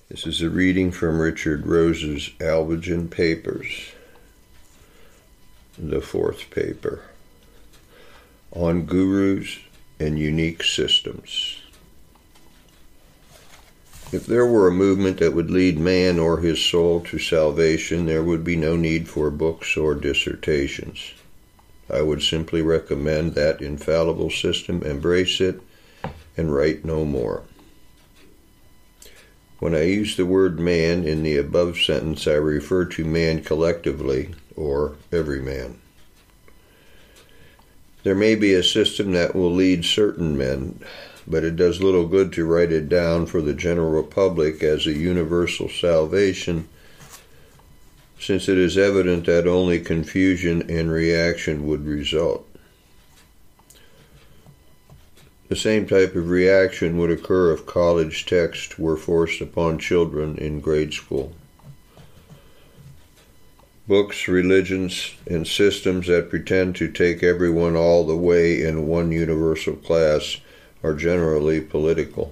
This is a reading from Richard Rose's Alvagen Papers, the fourth paper, on gurus and unique systems. If there were a movement that would lead man or his soul to salvation, there would be no need for books or dissertations. I would simply recommend that infallible system, embrace it, and write no more. When I use the word man in the above sentence, I refer to man collectively, or every man. There may be a system that will lead certain men, but it does little good to write it down for the general public as a universal salvation, since it is evident that only confusion and reaction would result. The same type of reaction would occur if college texts were forced upon children in grade school. Books, religions, and systems that pretend to take everyone all the way in one universal class are generally political.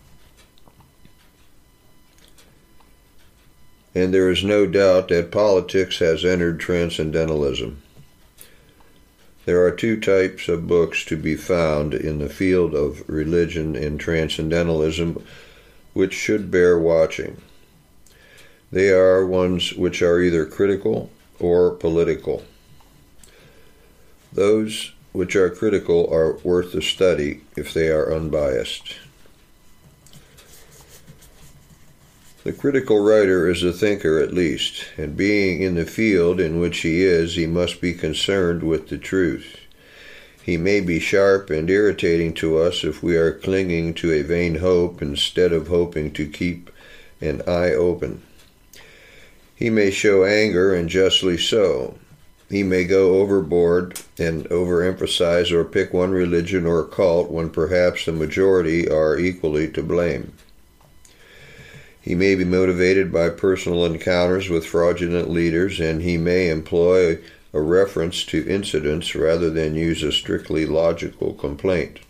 And there is no doubt that politics has entered transcendentalism. There are two types of books to be found in the field of religion and transcendentalism which should bear watching. They are ones which are either critical or political. Those which are critical are worth the study if they are unbiased. The critical writer is a thinker at least, and being in the field in which he is, he must be concerned with the truth. He may be sharp and irritating to us if we are clinging to a vain hope instead of hoping to keep an eye open. He may show anger, and justly so. He may go overboard and overemphasize or pick one religion or cult when perhaps the majority are equally to blame. He may be motivated by personal encounters with fraudulent leaders, and he may employ a reference to incidents rather than use a strictly logical complaint.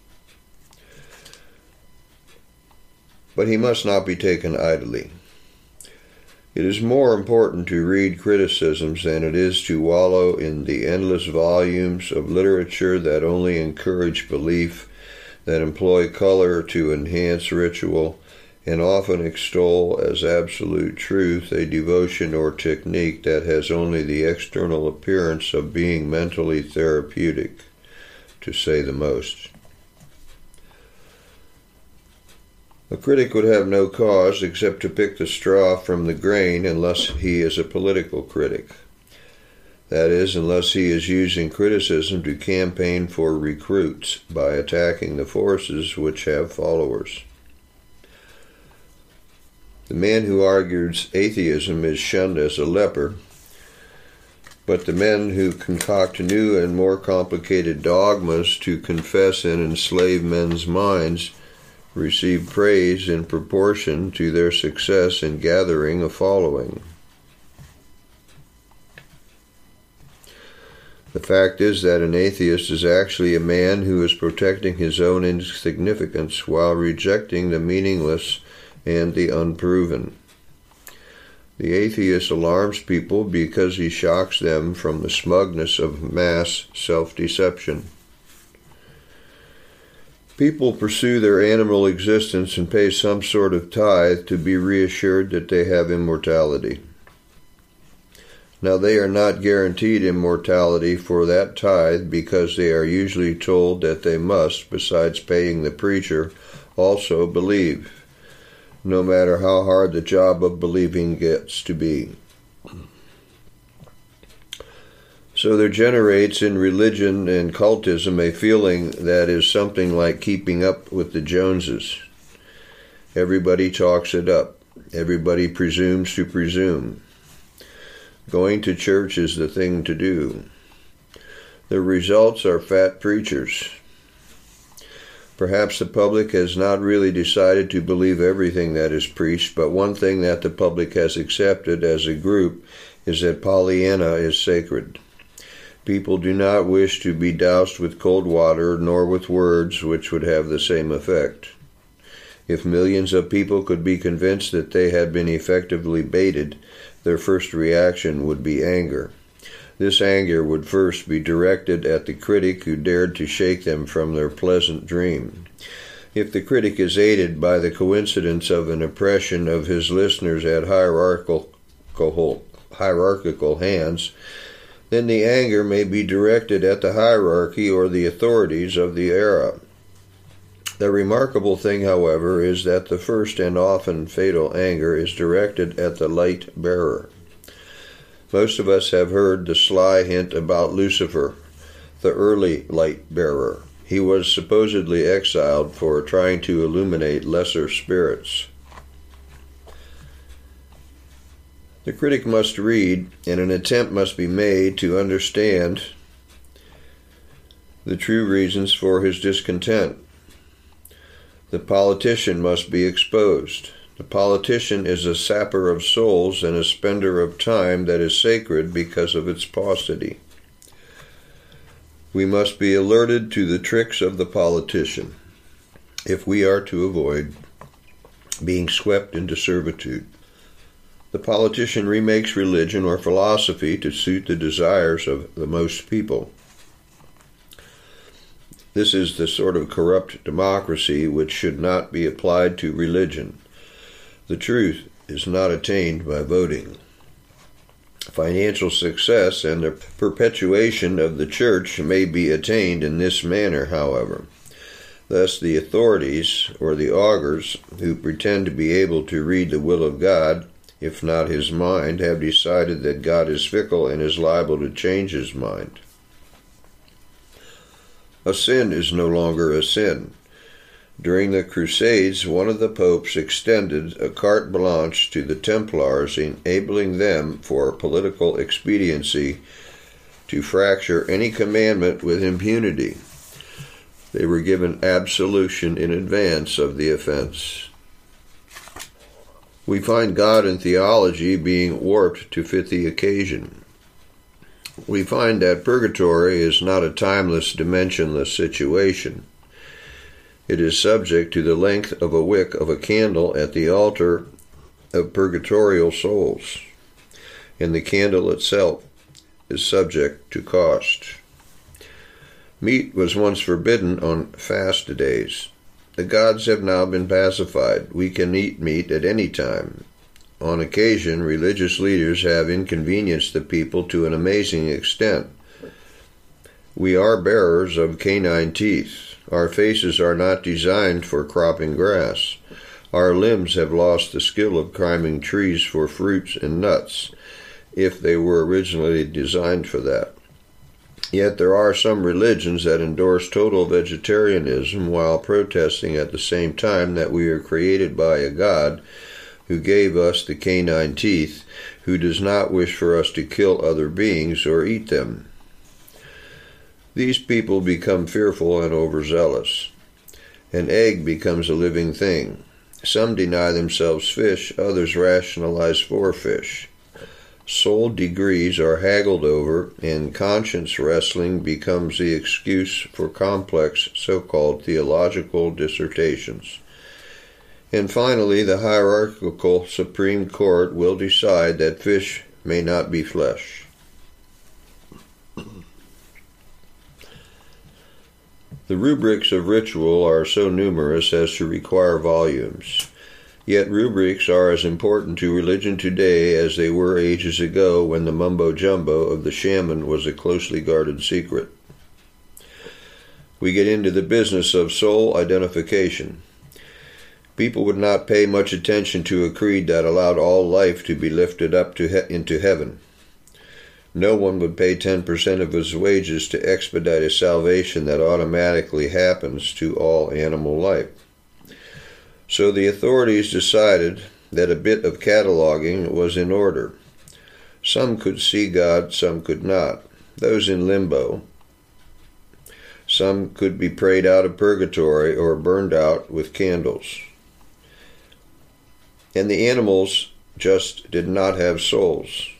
But he must not be taken idly. It is more important to read criticisms than it is to wallow in the endless volumes of literature that only encourage belief, that employ color to enhance ritual, and often extol as absolute truth a devotion or technique that has only the external appearance of being mentally therapeutic, to say the most. A critic would have no cause except to pick the straw from the grain unless he is a political critic. That is, unless he is using criticism to campaign for recruits by attacking the forces which have followers. The man who argues atheism is shunned as a leper, but the men who concoct new and more complicated dogmas to confess and enslave men's minds receive praise in proportion to their success in gathering a following. The fact is that an atheist is actually a man who is protecting his own insignificance while rejecting the meaningless and the unproven. The atheist alarms people because he shocks them from the smugness of mass self-deception. People pursue their animal existence and pay some sort of tithe to be reassured that they have immortality. Now, they are not guaranteed immortality for that tithe because they are usually told that they must, besides paying the preacher, also believe, no matter how hard the job of believing gets to be. So there generates in religion and cultism a feeling that is something like keeping up with the Joneses. Everybody talks it up. Everybody presumes to presume. Going to church is the thing to do. The results are fat preachers. Perhaps the public has not really decided to believe everything that is preached, but one thing that the public has accepted as a group is that Pollyanna is sacred. People do not wish to be doused with cold water, nor with words which would have the same effect. If millions of people could be convinced that they had been effectively baited, their first reaction would be anger. This anger would first be directed at the critic who dared to shake them from their pleasant dream. If the critic is aided by the coincidence of an oppression of his listeners at hierarchical hands, then the anger may be directed at the hierarchy or the authorities of the era. The remarkable thing, however, is that the first and often fatal anger is directed at the light bearer. Most of us have heard the sly hint about Lucifer, the early light bearer. He was supposedly exiled for trying to illuminate lesser spirits. The critic must read, and an attempt must be made to understand the true reasons for his discontent. The politician must be exposed. The politician is a sapper of souls and a spender of time that is sacred because of its paucity. We must be alerted to the tricks of the politician if we are to avoid being swept into servitude. The politician remakes religion or philosophy to suit the desires of the most people. This is the sort of corrupt democracy which should not be applied to religion. The truth is not attained by voting. Financial success and the perpetuation of the church may be attained in this manner, however. Thus, the authorities, or the augurs, who pretend to be able to read the will of God, if not his mind, have decided that God is fickle and is liable to change his mind. A sin is no longer a sin. During the Crusades, one of the popes extended a carte blanche to the Templars, enabling them, for political expediency, to fracture any commandment with impunity. They were given absolution in advance of the offense. We find God and theology being warped to fit the occasion. We find that purgatory is not a timeless, dimensionless situation. It is subject to the length of a wick of a candle at the altar of purgatorial souls, and the candle itself is subject to cost. Meat was once forbidden on fast days. The gods have now been pacified. We can eat meat at any time. On occasion, religious leaders have inconvenienced the people to an amazing extent. We are bearers of canine teeth. Our faces are not designed for cropping grass. Our limbs have lost the skill of climbing trees for fruits and nuts, if they were originally designed for that. Yet there are some religions that endorse total vegetarianism while protesting at the same time that we are created by a God who gave us the canine teeth, who does not wish for us to kill other beings or eat them. These people become fearful and overzealous. An egg becomes a living thing. Some deny themselves fish, others rationalize for fish. Soul degrees are haggled over, and conscience wrestling becomes the excuse for complex so-called theological dissertations. And finally, the hierarchical Supreme Court will decide that fish may not be flesh. The rubrics of ritual are so numerous as to require volumes. Yet rubrics are as important to religion today as they were ages ago when the mumbo-jumbo of the shaman was a closely guarded secret. We get into the business of soul identification. People would not pay much attention to a creed that allowed all life to be lifted up into heaven. No one would pay 10% of his wages to expedite a salvation that automatically happens to all animal life. So the authorities decided that a bit of cataloging was in order. Some could see God, some could not. Those in limbo. Some could be prayed out of purgatory or burned out with candles. And the animals just did not have souls.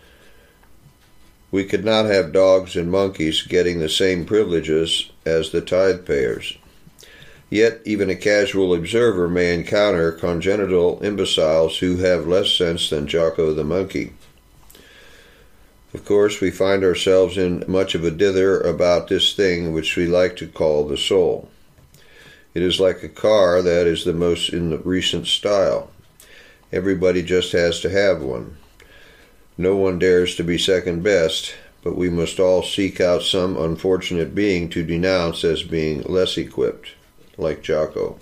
We could not have dogs and monkeys getting the same privileges as the tithe payers. Yet even a casual observer may encounter congenital imbeciles who have less sense than Jocko the monkey. Of course, we find ourselves in much of a dither about this thing which we like to call the soul. It is like a car that is the most in the recent style. Everybody just has to have one. No one dares to be second best, but we must all seek out some unfortunate being to denounce as being less equipped, like Jocko.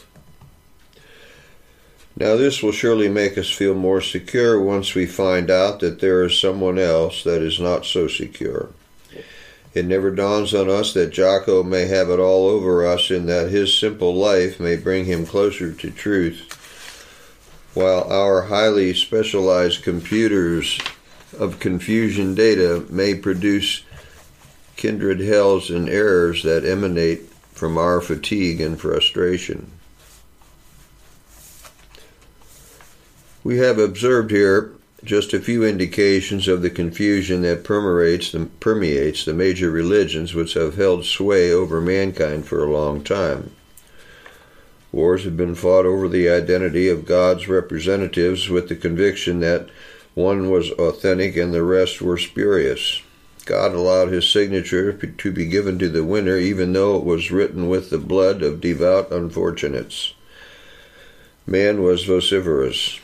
Now this will surely make us feel more secure once we find out that there is someone else that is not so secure. It never dawns on us that Jocko may have it all over us in that his simple life may bring him closer to truth, while our highly specialized computers of confusion data may produce kindred hells and errors that emanate from our fatigue and frustration. We have observed here just a few indications of the confusion that permeates the major religions which have held sway over mankind for a long time. Wars have been fought over the identity of God's representatives with the conviction that one was authentic and the rest were spurious. God allowed his signature to be given to the winner even though it was written with the blood of devout unfortunates. Man was vociferous.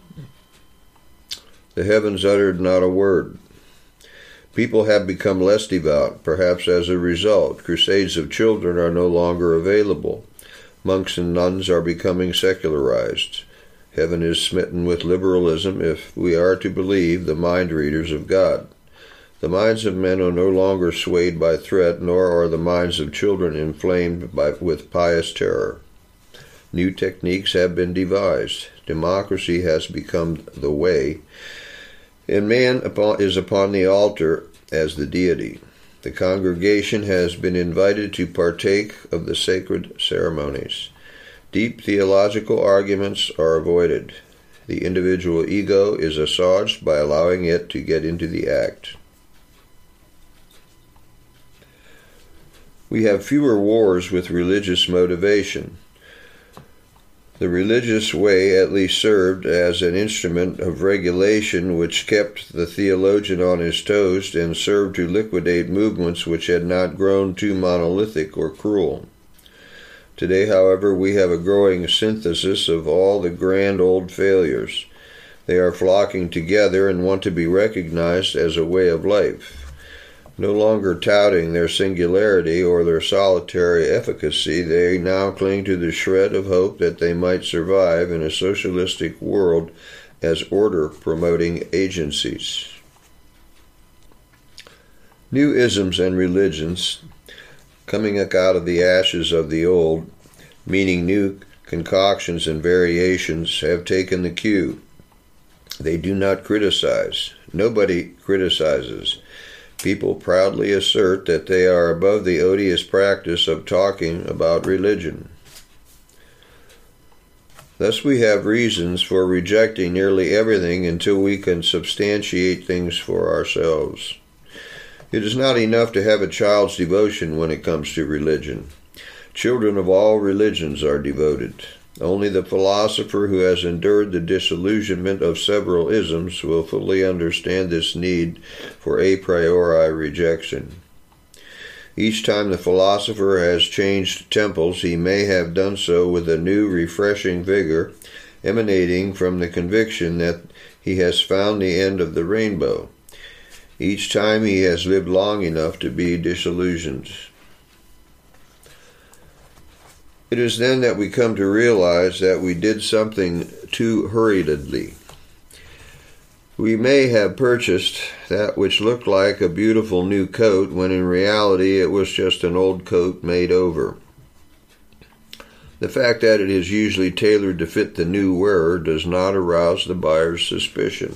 The heavens uttered not a word. People have become less devout, perhaps as a result. Crusades of children are no longer available. Monks and nuns are becoming secularized. Heaven is smitten with liberalism if we are to believe the mind readers of God. The minds of men are no longer swayed by threat, nor are the minds of children inflamed with pious terror. New techniques have been devised. Democracy has become the way, and man is upon the altar as the deity. The congregation has been invited to partake of the sacred ceremonies. Deep theological arguments are avoided. The individual ego is assuaged by allowing it to get into the act. We have fewer wars with religious motivation. The religious way at least served as an instrument of regulation which kept the theologian on his toes and served to liquidate movements which had not grown too monolithic or cruel. Today, however, we have a growing synthesis of all the grand old failures. They are flocking together and want to be recognized as a way of life. No longer touting their singularity or their solitary efficacy, they now cling to the shred of hope that they might survive in a socialistic world as order-promoting agencies. New isms and religions, coming out of the ashes of the old, meaning new concoctions and variations, have taken the cue. They do not criticize. Nobody criticizes. People proudly assert that they are above the odious practice of talking about religion. Thus we have reasons for rejecting nearly everything until we can substantiate things for ourselves. It is not enough to have a child's devotion when it comes to religion. Children of all religions are devoted. Only the philosopher who has endured the disillusionment of several isms will fully understand this need for a priori rejection. Each time the philosopher has changed temples, he may have done so with a new refreshing vigor, emanating from the conviction that he has found the end of the rainbow. Each time he has lived long enough to be disillusioned. It is then that we come to realize that we did something too hurriedly. We may have purchased that which looked like a beautiful new coat when in reality it was just an old coat made over. The fact that it is usually tailored to fit the new wearer does not arouse the buyer's suspicion.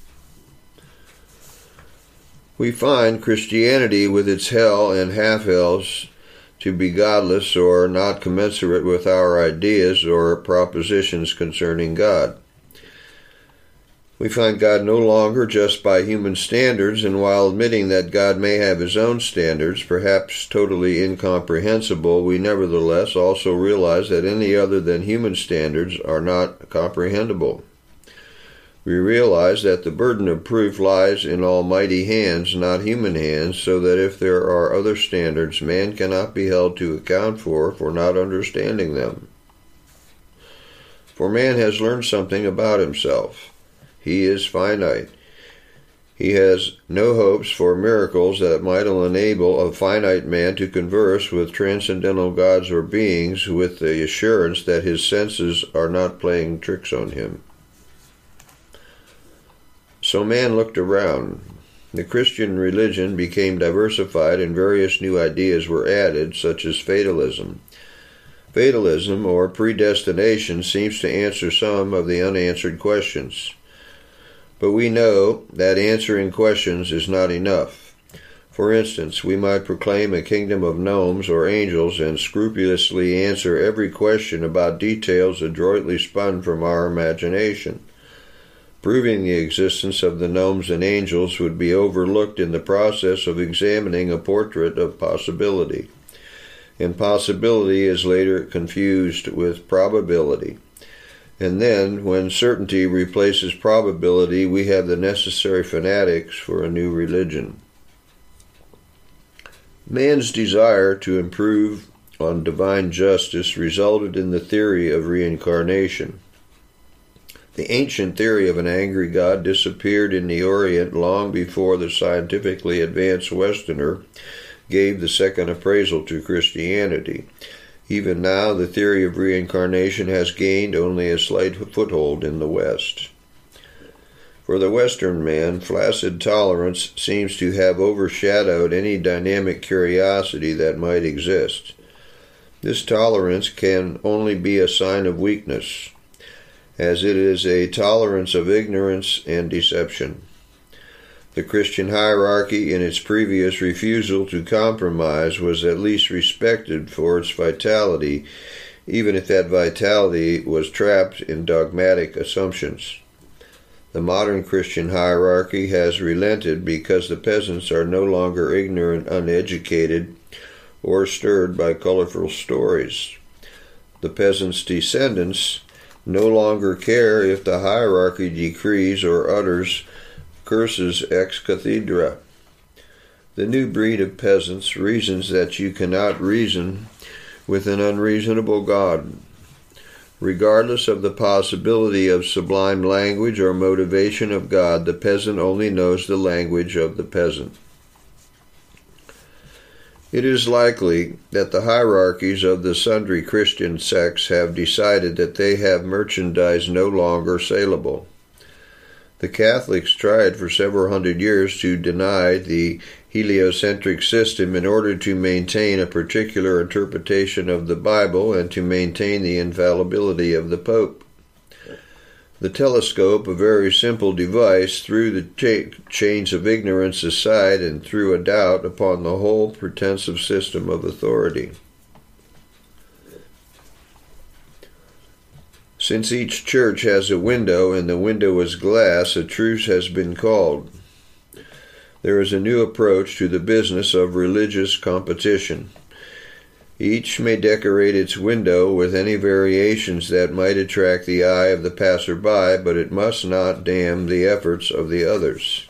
We find Christianity with its hell and half-hells to be godless or not commensurate with our ideas or propositions concerning God. We find God no longer just by human standards, and while admitting that God may have his own standards, perhaps totally incomprehensible, we nevertheless also realize that any other than human standards are not comprehensible. We realize that the burden of proof lies in almighty hands, not human hands, so that if there are other standards, man cannot be held to account for not understanding them. For man has learned something about himself. He is finite. He has no hopes for miracles that might enable a finite man to converse with transcendental gods or beings with the assurance that his senses are not playing tricks on him. So man looked around. The Christian religion became diversified and various new ideas were added, such as fatalism. Fatalism, or predestination, seems to answer some of the unanswered questions. But we know that answering questions is not enough. For instance, we might proclaim a kingdom of gnomes or angels and scrupulously answer every question about details adroitly spun from our imagination. Proving the existence of the gnomes and angels would be overlooked in the process of examining a portrait of possibility. And possibility is later confused with probability. And then, when certainty replaces probability, we have the necessary fanatics for a new religion. Man's desire to improve on divine justice resulted in the theory of reincarnation. The ancient theory of an angry God disappeared in the Orient long before the scientifically advanced Westerner gave the second appraisal to Christianity. Even now, the theory of reincarnation has gained only a slight foothold in the West. For the Western man, flaccid tolerance seems to have overshadowed any dynamic curiosity that might exist. This tolerance can only be a sign of weakness, as it is a tolerance of ignorance and deception. The Christian hierarchy, in its previous refusal to compromise, was at least respected for its vitality, even if that vitality was trapped in dogmatic assumptions. The modern Christian hierarchy has relented because the peasants are no longer ignorant, uneducated, or stirred by colorful stories. The peasants' descendants no longer care if the hierarchy decrees or utters curses ex cathedra. The new breed of peasants reasons that you cannot reason with an unreasonable God. Regardless of the possibility of sublime language or motivation of God, the peasant only knows the language of the peasant. It is likely that the hierarchies of the sundry Christian sects have decided that they have merchandise no longer saleable. The Catholics tried for several hundred years to deny the heliocentric system in order to maintain a particular interpretation of the Bible and to maintain the infallibility of the Pope. The telescope, a very simple device, threw the chains of ignorance aside and threw a doubt upon the whole pretensive system of authority. Since each church has a window, and the window is glass, a truce has been called. There is a new approach to the business of religious competition. Each may decorate its window with any variations that might attract the eye of the passer-by, but it must not damn the efforts of the others.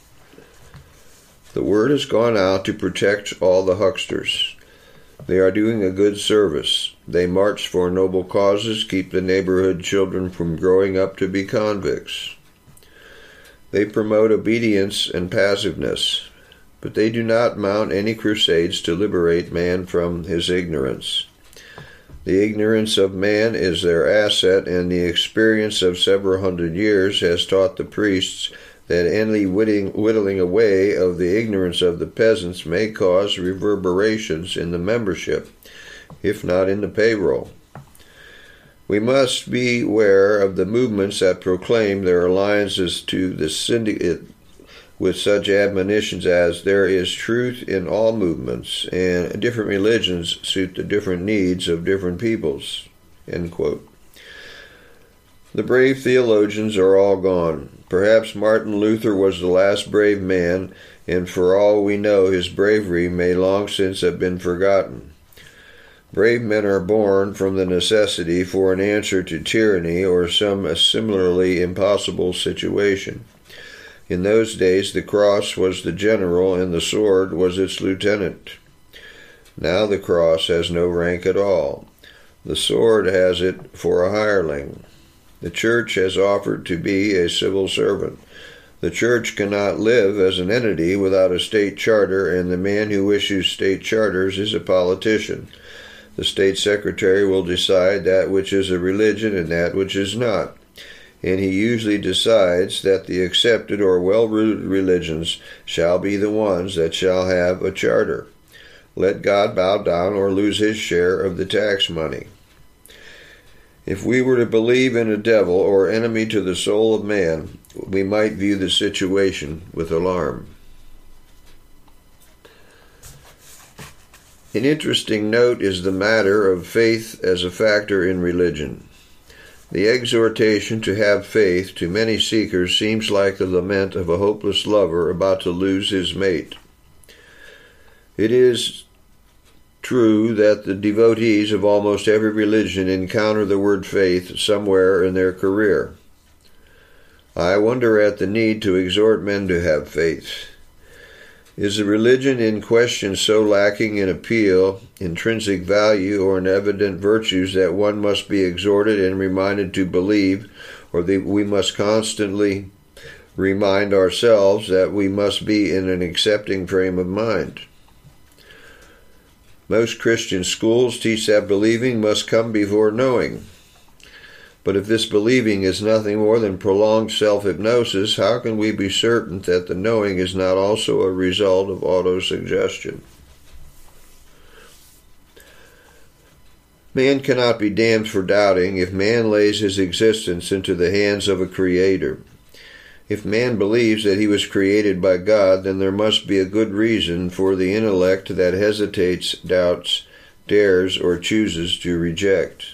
The word has gone out to protect all the hucksters. They are doing a good service. They march for noble causes, keep the neighborhood children from growing up to be convicts. They promote obedience and passiveness, but they do not mount any crusades to liberate man from his ignorance. The ignorance of man is their asset, and the experience of several hundred years has taught the priests that any whittling away of the ignorance of the peasants may cause reverberations in the membership, if not in the payroll. We must beware of the movements that proclaim their alliances to the syndicate with such admonitions as, there is truth in all movements, and different religions suit the different needs of different peoples. End quote. The brave theologians are all gone. Perhaps Martin Luther was the last brave man, and for all we know his bravery may long since have been forgotten. Brave men are born from the necessity for an answer to tyranny or some similarly impossible situation. In those days the cross was the general and the sword was its lieutenant. Now the cross has no rank at all. The sword has it for a hireling. The church has offered to be a civil servant. The church cannot live as an entity without a state charter, and the man who issues state charters is a politician. The state secretary will decide that which is a religion and that which is not, and he usually decides that the accepted or well-rooted religions shall be the ones that shall have a charter. Let God bow down or lose his share of the tax money. If we were to believe in a devil or enemy to the soul of man, we might view the situation with alarm. An interesting note is the matter of faith as a factor in religion. The exhortation to have faith to many seekers seems like the lament of a hopeless lover about to lose his mate. It is true that the devotees of almost every religion encounter the word faith somewhere in their career. I wonder at the need to exhort men to have faith. Is the religion in question so lacking in appeal, intrinsic value, or in evident virtues that one must be exhorted and reminded to believe, or that we must constantly remind ourselves that we must be in an accepting frame of mind? Most Christian schools teach that believing must come before knowing. But if this believing is nothing more than prolonged self-hypnosis, how can we be certain that the knowing is not also a result of autosuggestion? Man cannot be damned for doubting if man lays his existence into the hands of a creator. If man believes that he was created by God, then there must be a good reason for the intellect that hesitates, doubts, dares, or chooses to reject.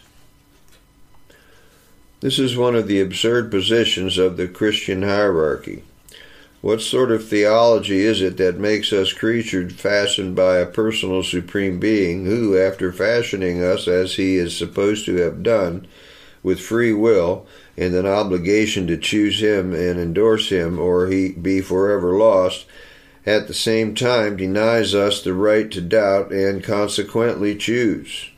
This is one of the absurd positions of the Christian hierarchy. What sort of theology is it that makes us creatures fashioned by a personal supreme being who, after fashioning us as he is supposed to have done, with free will and an obligation to choose him and endorse him or he be forever lost, at the same time denies us the right to doubt and consequently choose?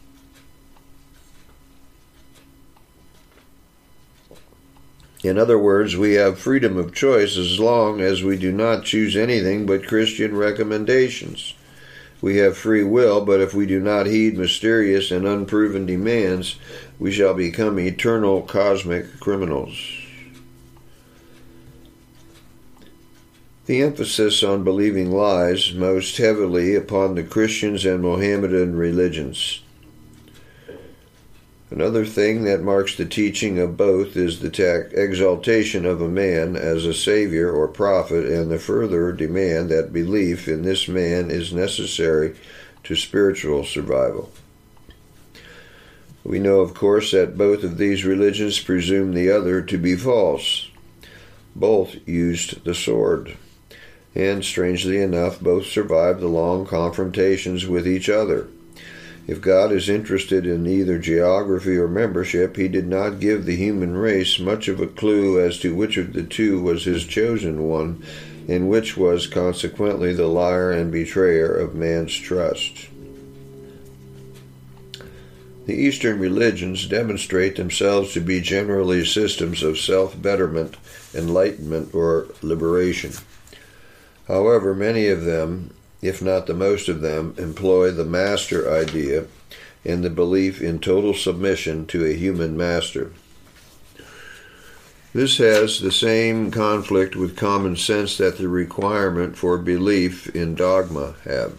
In other words, we have freedom of choice as long as we do not choose anything but Christian recommendations. We have free will, but if we do not heed mysterious and unproven demands, we shall become eternal cosmic criminals. The emphasis on believing lies most heavily upon the Christians and Mohammedan religions. Another thing that marks the teaching of both is the exaltation of a man as a savior or prophet and the further demand that belief in this man is necessary to spiritual survival. We know, of course, that both of these religions presume the other to be false. Both used the sword, and strangely enough, both survived the long confrontations with each other. If God is interested in either geography or membership, he did not give the human race much of a clue as to which of the two was his chosen one, and which was consequently the liar and betrayer of man's trust. The Eastern religions demonstrate themselves to be generally systems of self-betterment, enlightenment, or liberation. However, many of them, if not the most of them, employ the master idea and the belief in total submission to a human master. This has the same conflict with common sense that the requirement for belief in dogma have.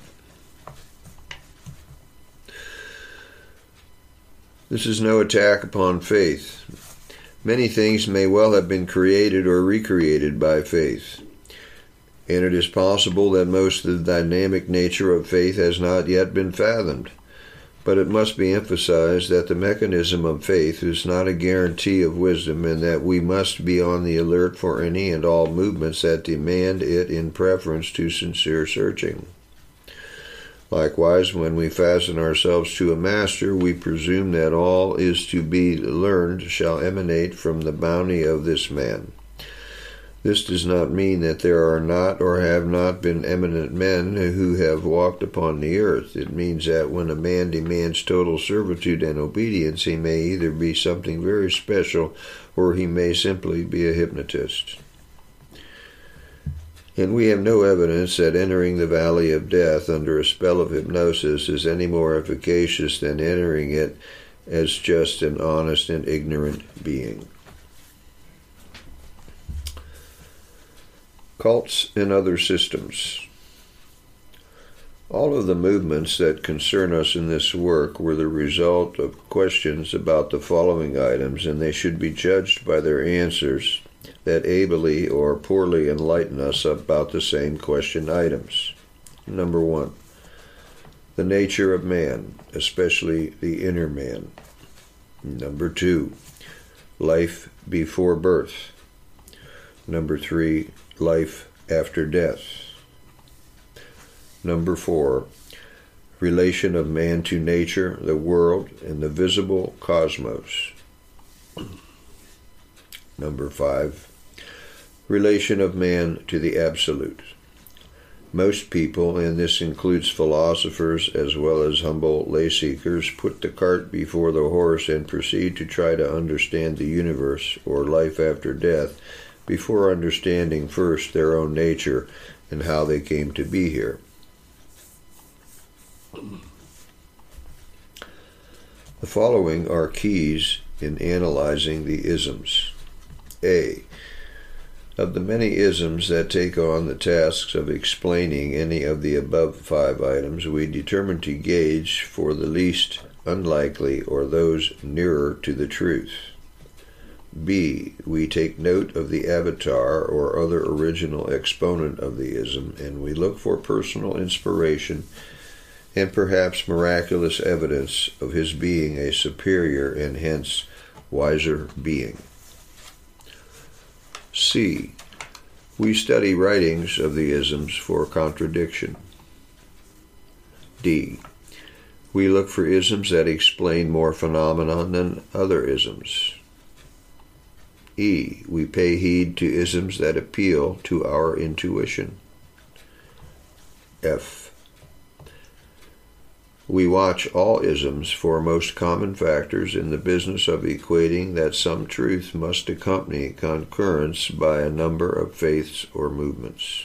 This is no attack upon faith. Many things may well have been created or recreated by faith, and it is possible that most of the dynamic nature of faith has not yet been fathomed. But it must be emphasized that the mechanism of faith is not a guarantee of wisdom, and that we must be on the alert for any and all movements that demand it in preference to sincere searching. Likewise, when we fasten ourselves to a master, we presume that all is to be learned shall emanate from the bounty of this man. This does not mean that there are not or have not been eminent men who have walked upon the earth. It means that when a man demands total servitude and obedience, he may either be something very special or he may simply be a hypnotist. And we have no evidence that entering the valley of death under a spell of hypnosis is any more efficacious than entering it as just an honest and ignorant being. Cults and other systems. All of the movements that concern us in this work were the result of questions about the following items, and they should be judged by their answers that ably or poorly enlighten us about the same question items. Number 1, the nature of man, especially the inner man. Number 2, life before birth. Number 3, life after death. Number 4, relation of man to nature, the world, and the visible cosmos. Number 5, relation of man to the absolute. Most people, and this includes philosophers as well as humble lay seekers, put the cart before the horse and proceed to try to understand the universe or life after death before understanding first their own nature and how they came to be here. The following are keys in analyzing the isms. A. Of the many isms that take on the tasks of explaining any of the above 5 items, we determine to gauge for the least unlikely or those nearer to the truth. B. We take note of the avatar or other original exponent of the ism, and we look for personal inspiration and perhaps miraculous evidence of his being a superior and hence wiser being. C. We study writings of the isms for contradiction. D. We look for isms that explain more phenomena than other isms. E. We pay heed to isms that appeal to our intuition. F. We watch all isms for most common factors in the business of equating that some truth must accompany concurrence by a number of faiths or movements.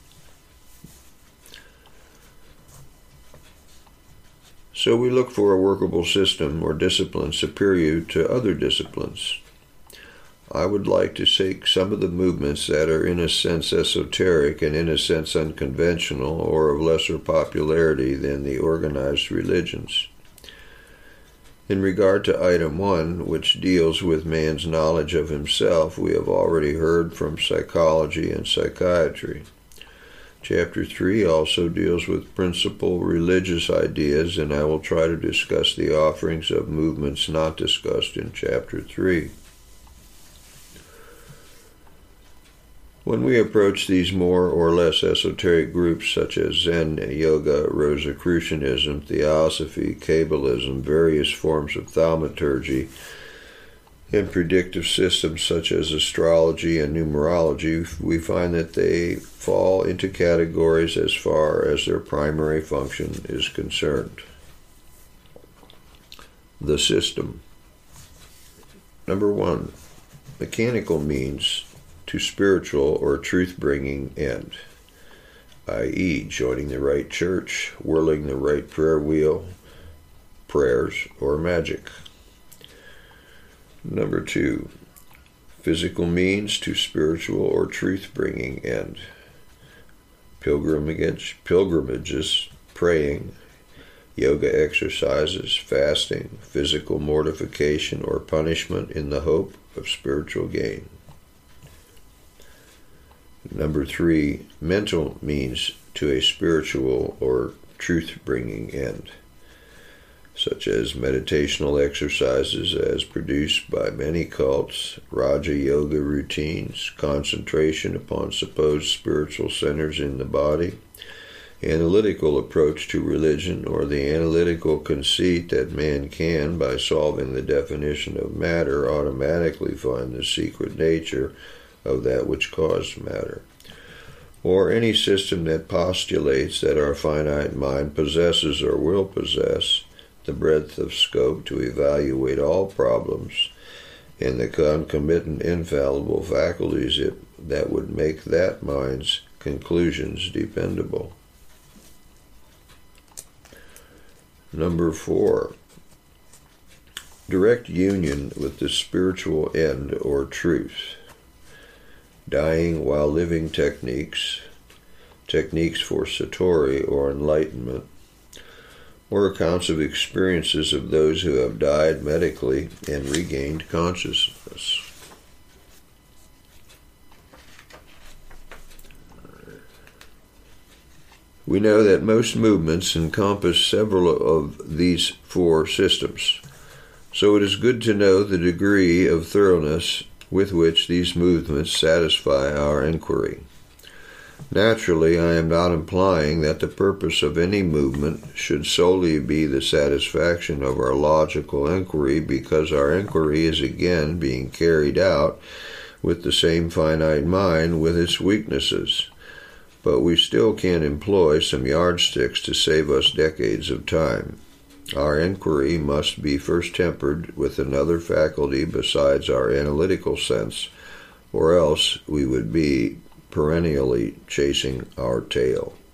So we look for a workable system or discipline superior to other disciplines. I would like to take some of the movements that are in a sense esoteric and in a sense unconventional or of lesser popularity than the organized religions. In regard to item 1, which deals with man's knowledge of himself, we have already heard from psychology and psychiatry. Chapter 3 also deals with principal religious ideas, and I will try to discuss the offerings of movements not discussed in Chapter 3. When we approach these more or less esoteric groups such as Zen, Yoga, Rosicrucianism, Theosophy, Kabbalism, various forms of thaumaturgy, and predictive systems such as astrology and numerology, we find that they fall into categories as far as their primary function is concerned. The system. Number 1, mechanical means to spiritual or truth-bringing end, i.e. joining the right church, whirling the right prayer wheel, prayers, or magic. Number 2, physical means to spiritual or truth-bringing end, pilgrimages, praying, yoga exercises, fasting, physical mortification or punishment in the hope of spiritual gain. Number 3, mental means to a spiritual or truth-bringing end. such as meditational exercises as produced by many cults, Raja Yoga routines, concentration upon supposed spiritual centers in the body, analytical approach to religion, or the analytical conceit that man can, by solving the definition of matter, automatically find the secret nature of that which caused matter, or any system that postulates that our finite mind possesses or will possess the breadth of scope to evaluate all problems and the concomitant infallible faculties that would make that mind's conclusions dependable. Number 4. Direct union with the spiritual end or truth. Dying while living techniques for satori or enlightenment, or accounts of experiences of those who have died medically and regained consciousness. We know that most movements encompass several of these 4 systems, so it is good to know the degree of thoroughness with which these movements satisfy our inquiry. Naturally, I am not implying that the purpose of any movement should solely be the satisfaction of our logical inquiry, because our inquiry is again being carried out with the same finite mind with its weaknesses. But we still can employ some yardsticks to save us decades of time. Our inquiry must be first tempered with another faculty besides our analytical sense, or else we would be perennially chasing our tail.